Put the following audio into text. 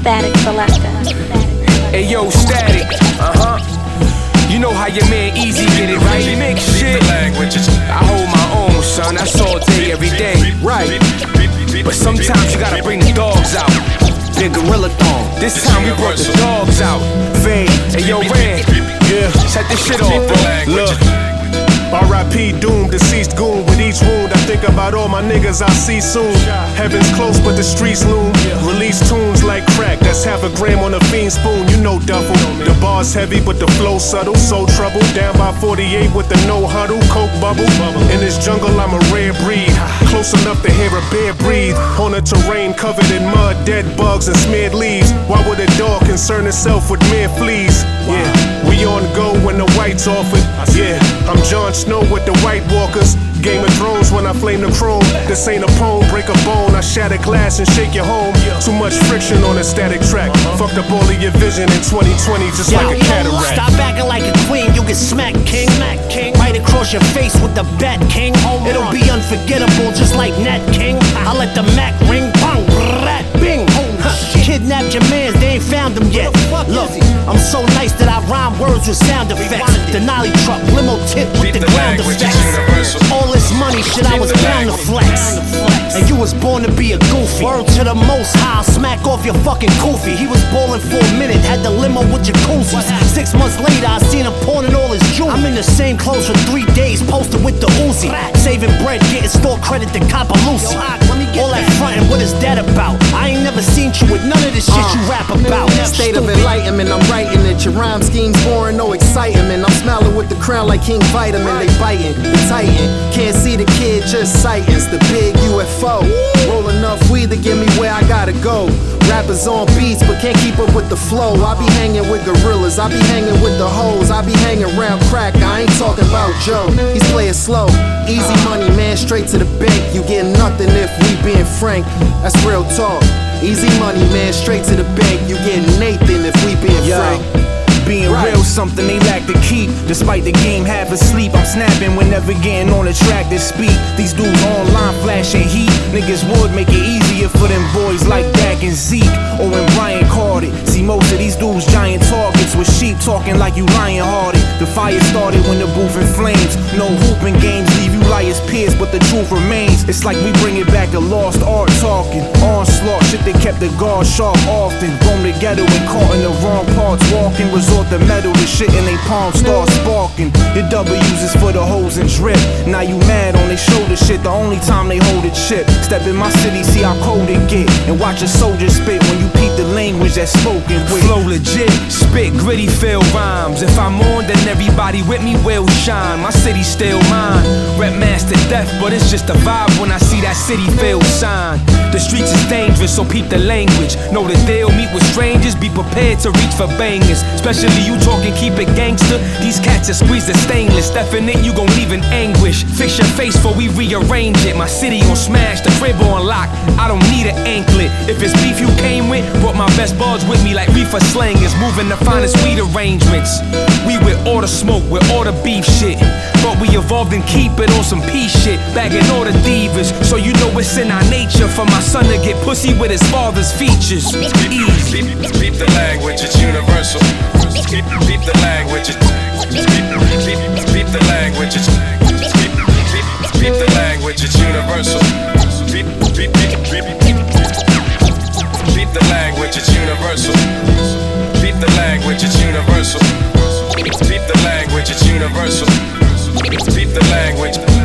Static Selector. Hey yo, Static, you know how your man Easy get it, right? Mix shit. I hold my own, son, that's all day, every day. Right. But sometimes you gotta bring the dogs out. Big Gorilla Thong. This time we brought the dogs out. Fade. Hey yo, Ran. Yeah, set this shit off, bro. Look. R.I.P. Doom, deceased goon. With each wound, I think about all my niggas I'll see soon. Heaven's close, but the streets loom. Release tunes like crack, that's half a gram on a fiend spoon. You know duffel. The bar's heavy, but the flow subtle. So trouble, down by 48 with the no huddle. Coke bubble. In this jungle, I'm a rare breed. Close enough to hear a bear breathe. On a terrain covered in mud, dead bugs and smeared leaves. Why would a dog concern itself with mere fleas? Yeah, we on go when the whites offered. Yeah, I'm Jon Snow with the White Walkers. Game of Thrones when I flame the chrome. This ain't a poem, break a bone. I shatter glass and shake your home. Too much friction on a static track. Fucked up all of your vision in 2020 just like a cataract. Stop acting like a queen, you get smacked, king. Right across your face with the bat, king. It'll be unforgettable just like Nat King. I let the Mac ring, bang, rat, bing. Kidnapped your mans, they ain't found them yet. Look, I'm so nice that I rhyme words with sound effects. The Nolly truck, limo tip with the ground effects. All this money shit, I was bound to flex. And you was born to be a goofy. Word to the most high, I'll smack off your fucking koofy. He was ballin' for a minute, had the limo with jacuzzis. 6 months later, I seen him pawning all his jewelry. I'm in the same clothes for 3 days, posted with the Uzi. Saving bread, getting store credit to Copper Lucy. All that frontin', what is that about? I ain't never seen you with none of this shit you rap about. State of enlightenment, I'm writing it. Your rhyme scheme's boring, no excitement. I'm smiling with the crown like King Vitamin. They biting, the titan. Can't see the kid, just sightings. The big UFO. Roll enough weed to get me where I gotta go. Rappers on beats, but can't keep up with the flow. I be hanging with gorillas, I be hanging with the hoes. I be hanging round crack, I ain't talking about Joe. He's playing slow. Easy money, man, straight to the bank. You get nothing if we being frank. That's real talk. Easy money, man, straight to the bank. You get Nathan if we being frank. Being real, something they lack to keep. Despite the game half asleep, I'm snapping whenever getting on the track to speak. These dudes online flashing heat. Niggas would make it easier for them boys like Dak and Zeke, or when Brian caught it. See, most of these dudes giant targets with sheep talking like you lion hearted. The fire started when the booth in flames. No hooping games leave you liars pierced, but the truth remains. It's like we bring it back to lost art talking. Onslaught, shit that kept the guard sharp often. Roam together when caught in the wrong parts walking. Resort the metal, the shit in they palms start sparking. The W's is for the hoes and drip. Now you mad on they shoulder shit, the only time they hold a chip. Step in my city, see how cold it get. And watch a soldier spit when you peep the language that's spoken with. Flow legit, spit gritty, feel rhymes. If I'm on, then everybody with me will shine. My city still mine. Rep master death, but it's just a vibe when I see that city feel sign. The streets is dangerous, so peep the language. Know the deal, meet with strangers, be prepared to reach for bangers. Especially you talking, keep it gangster. These cats are squeeze the stainless. Definite, you gon' leave in anguish. Fix your face before we rearrange it. My city on smash, the crib on lock. I don't need an anklet. If it's beef you came with, brought my best buds with me like reefer slangers. Moving the finest weed arrangements. We with all the smoke, with all the beef shit. But we evolved and keep it on some peace shit. Bagging all the divas, so you know it's in our nature. For my son to get pussy with his father's features. Easy. Beat the language, it's universal. Beat the language, beat the language, beat the language, it's universal. Beat the language, it's universal. Beat the language, it's universal. Beat the language, it's universal. Beat the language.